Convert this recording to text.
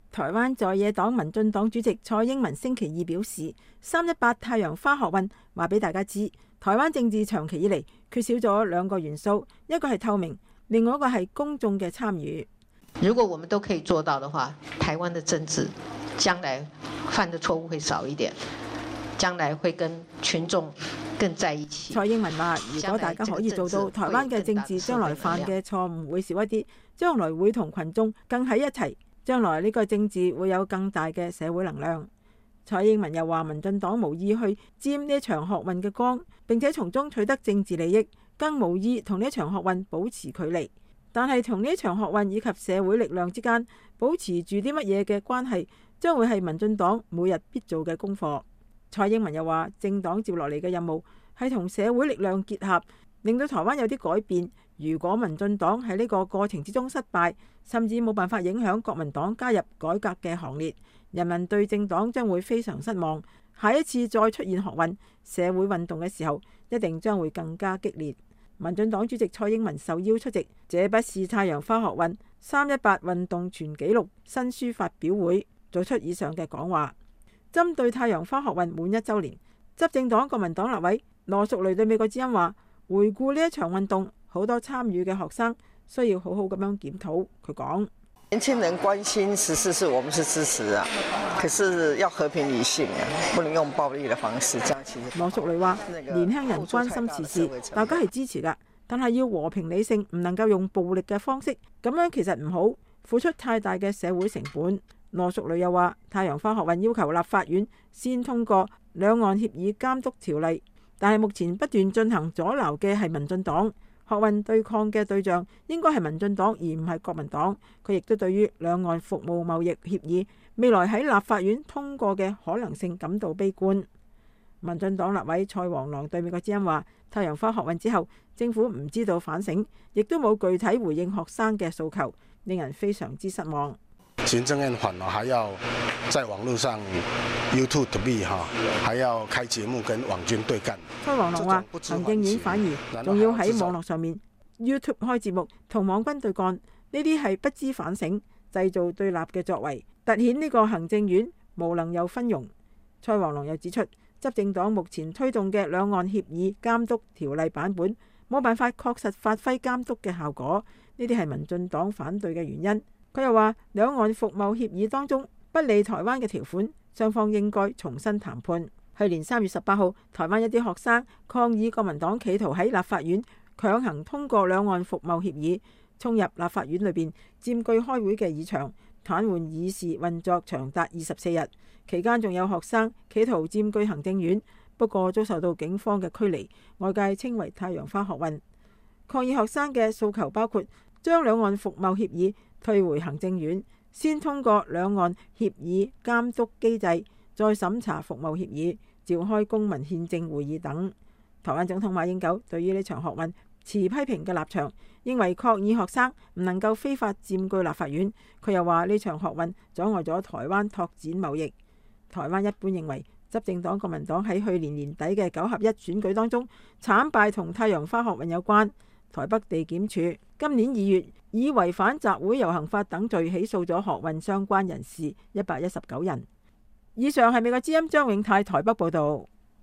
台灣在野黨民進黨主席蔡英文星期二表示，318太陽花學運話俾大家知，台灣政治長期以嚟缺少咗2個元素，一個係透明，另外一個係公眾嘅參與。 如果我們都可以做到的話，台灣的政治將來犯的錯誤會少一點，將來會跟群眾更在一起。 蔡英文話：如果大家可以做到，台灣嘅政治將來犯嘅錯誤會少一啲，將來會同群眾更喺一齊，將來呢個政治會有更大嘅社會能量。蔡英文又話：民進黨無意去沾呢場學運嘅光，並且從中取得政治利益，更無意同呢場學運保持距離。但係同呢場學運以及社會力量之間保持住啲乜嘢嘅關係，將會係民進黨每日必做嘅功課。蔡英文又話：政黨接落嚟嘅任務係同社會力量結合，令到台灣有啲改變。如果民進黨喺呢個過程之中失敗，甚至冇辦法影響國民黨加入改革嘅行列，人民對政黨將會非常失望。下一次再出現學運、社會運動嘅時候，一定將會更加激烈。民進黨主席蔡英文受邀出席這不是太陽花學運318運動全紀錄新書發表會，做出以上嘅講話。針對太陽花學運滿1週年，執政黨國民黨立委羅淑蕾對美國之音話：回顧呢一場運動，好多參與嘅學生需要好好咁樣檢討。佢講： 年輕人關心時事是我們是支持啊，可是要和平理性啊，不能用暴力的方式。這樣其實羅淑蕾話：年輕人關心時事，大家係支持㗎，但係要和平理性，唔能夠用暴力嘅方式，咁樣其實唔好，付出太大嘅社會成本。羅淑蕾又話：太陽花學運要求立法院先通過兩岸協議監督條例，但係目前不斷進行阻撓嘅係民進黨。學運對抗嘅對象應該係民進黨，而唔係國民黨。佢亦都對於兩岸服務貿易協議未來喺立法院通過嘅可能性感到悲觀。民進黨立委蔡黃郎對美國之音話：太陽花學運之後，政府唔知道反省，亦都冇具體回應學生嘅訴求，令人非常之失望。 行政院反而還要在網絡上 YouTube 還要開節目跟網軍對幹。 蔡黃郎話：行政院反而仲要喺網絡上面 YouTube 開節目同網軍對幹，呢啲係不知反省、製造對立嘅作為，凸顯呢個行政院無能有昏庸。蔡黃郎又指出，執政黨目前推動嘅兩岸協議監督條例版本冇辦法確實發揮監督嘅效果，呢啲係民進黨反對嘅原因。佢又話，兩岸服貿協議當中不利台灣嘅條款，雙方應該重新談判。去年3月18號，台灣一啲學生抗議國民黨企圖喺立法院強行通過兩岸服貿協議，衝入立法院裏邊佔據開會嘅議場，癱瘓議事運作長達24日。期間仲有學生企圖佔據行政院，不過遭受到警方嘅驅離，外界稱為太陽花學運。抗議學生嘅訴求包括將兩岸服貿協議退回行政院，先通過兩岸協議監督機制，再審查服貿協議，召開公民憲政會議等。台灣總統馬英九對於呢場學運持批評嘅立場，認為抗議學生唔能夠非法佔據立法院。佢又話呢場學運阻礙咗台灣拓展貿易。台灣一般認為執政黨國民黨喺去年年底嘅9合1選舉當中慘敗同太陽花學運有關。台北地檢署今年2月以違反集會遊行法等罪起訴咗學運相關人士119人。以上係美國之音張永泰台北報導。